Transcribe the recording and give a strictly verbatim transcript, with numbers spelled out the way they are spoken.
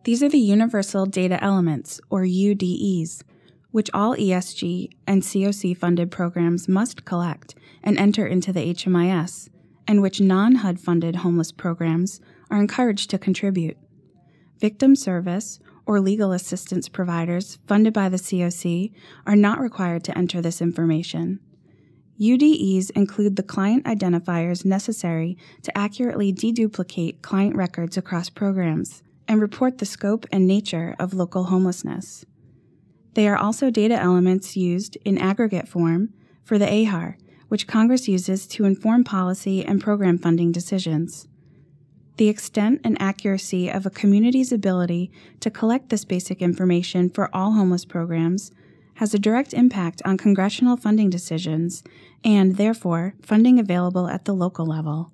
These are the Universal Data Elements, or U D Es, which all E S G and C O C-funded programs must collect and enter into the H M I S, and which non-H U D-funded homeless programs are encouraged to contribute. Victim service or legal assistance providers funded by the C O C are not required to enter this information. U D Es include the client identifiers necessary to accurately deduplicate client records across programs and report the scope and nature of local homelessness. They are also data elements used in aggregate form for the A H A R, which Congress uses to inform policy and program funding decisions. The extent and accuracy of a community's ability to collect this basic information for all homeless programs has a direct impact on congressional funding decisions and, therefore, funding available at the local level.